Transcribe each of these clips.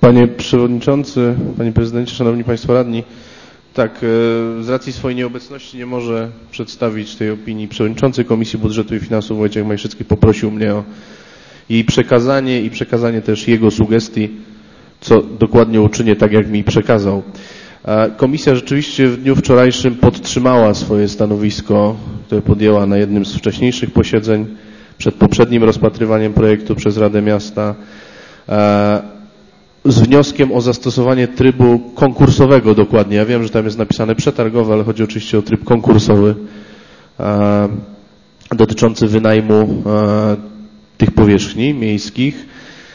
Panie Przewodniczący, Panie Prezydencie, Szanowni Państwo Radni, tak, z racji swojej nieobecności nie może przedstawić tej opinii Przewodniczący Komisji Budżetu i Finansów Wojciech Majszycki poprosił mnie o jej przekazanie i przekazanie też jego sugestii, co dokładnie uczynię tak, jak mi przekazał. Komisja rzeczywiście w dniu wczorajszym podtrzymała swoje stanowisko, które podjęła na jednym z wcześniejszych posiedzeń przed poprzednim rozpatrywaniem projektu przez Radę Miasta z wnioskiem o zastosowanie trybu konkursowego dokładnie. Ja wiem, że tam jest napisane przetargowy, ale chodzi oczywiście o tryb konkursowy dotyczący wynajmu tych powierzchni miejskich.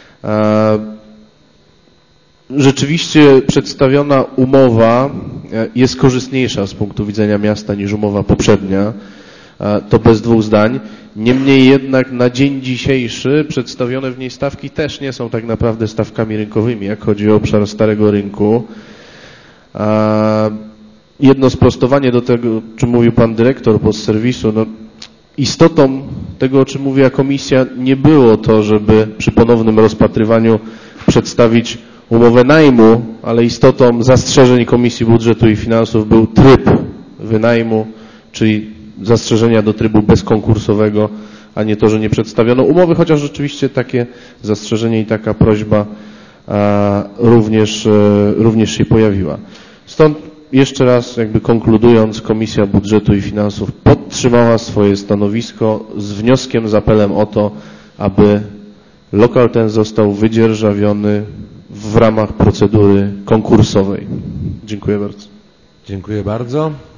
Rzeczywiście przedstawiona umowa jest korzystniejsza z punktu widzenia miasta niż umowa poprzednia. To bez dwóch zdań. Niemniej jednak na dzień dzisiejszy przedstawione w niej stawki też nie są tak naprawdę stawkami rynkowymi, jak chodzi o obszar Starego Rynku. Jedno sprostowanie do tego, o czym mówił pan dyrektor postserwisu. No, istotą tego, o czym mówiła komisja, nie było to, żeby przy ponownym rozpatrywaniu przedstawić umowę najmu, ale istotą zastrzeżeń Komisji Budżetu i Finansów był tryb wynajmu, czyli zastrzeżenia do trybu bezkonkursowego, a nie to, że nie przedstawiono umowy, chociaż rzeczywiście takie zastrzeżenie i taka prośba również się pojawiła. Stąd jeszcze raz, jakby konkludując, Komisja Budżetu i Finansów podtrzymała swoje stanowisko z wnioskiem, z apelem o to, aby lokal ten został wydzierżawiony w ramach procedury konkursowej. Dziękuję bardzo. Dziękuję bardzo.